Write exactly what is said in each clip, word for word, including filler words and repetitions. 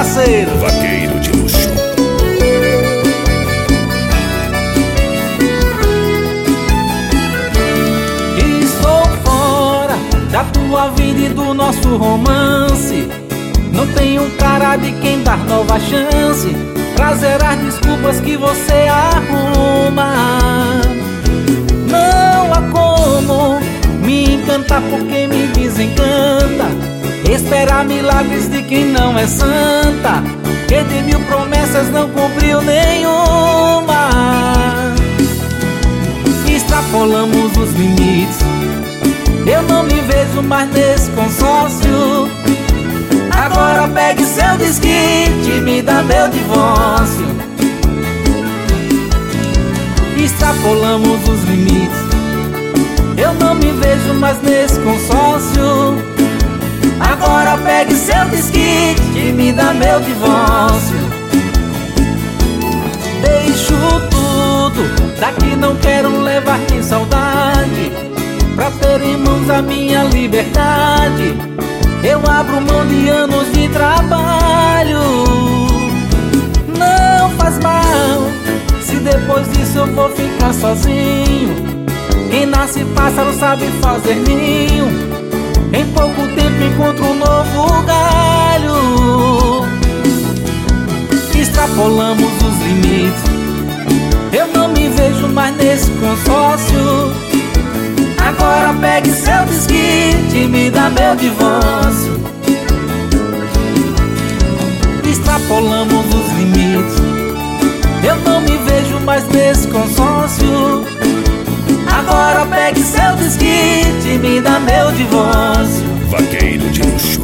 parceiro. Vaqueiro de luxo. Estou fora da tua vida e do nosso romance. Não tenho cara de quem dar nova chance pra zerar desculpas que você arruma. Não há como me encantar porque me desencanta esperar milagres de quem não é santa, que de mil promessas não cumpriu nenhuma. Extrapolamos os limites, eu não me vejo mais nesse consórcio. Agora pegue seu desquite e me dá meu divórcio. Extrapolamos os limites, eu não me vejo mais nesse consórcio. Agora pegue seu desquite e me dá meu divórcio. Deixo tudo, daqui não quero levar nem saudade, pra ter em mãos a minha liberdade. Eu abro mão de anos de trabalho. Não faz mal se depois disso eu vou ficar sozinho. Quem nasce pássaro sabe fazer ninho. Em pouco tempo encontro um novo galho. Extrapolamos os limites, eu não me vejo mais nesse consórcio. Agora pegue seu desquite e me dá meu divórcio. Extrapolamos os limites, eu não me vejo mais nesse consórcio. Agora pegue seu desquite e me dá meu divórcio. Vaqueiro de luxo.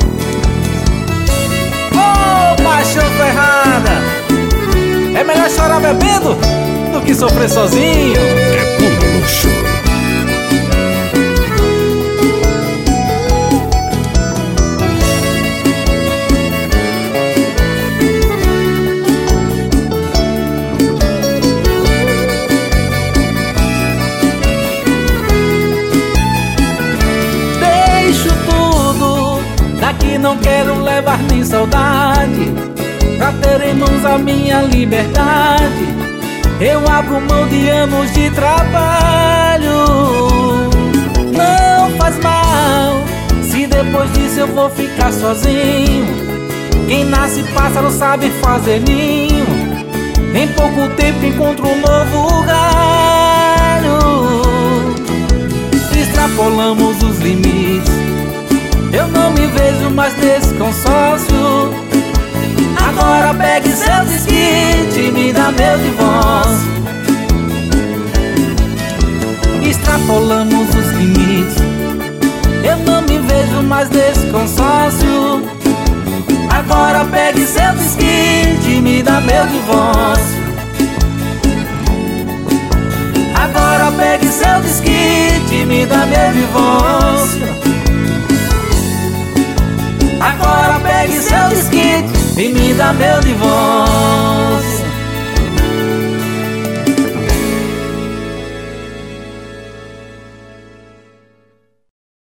Ô, oh, paixão ferrada, é melhor chorar bebendo do que sofrer sozinho. É puro luxo. Daqui não quero levar nem saudade, pra ter em mãos a minha liberdade. Eu abro mão de anos de trabalho. Não faz mal se depois disso eu vou ficar sozinho. Quem nasce pássaro sabe fazer ninho. Em pouco tempo encontro um novo galho. Extrapolamos os limites, eu não me vejo mais nesse consórcio. Agora pegue seu desquite e me dá meu divórcio. Extrapolamos os limites, eu não me vejo mais nesse consórcio. Agora pegue seu desquite e me dá meu divórcio. Agora pegue seu desquite e me dá meu divórcio. Agora pegue seu desquite e me dá meu divórcio.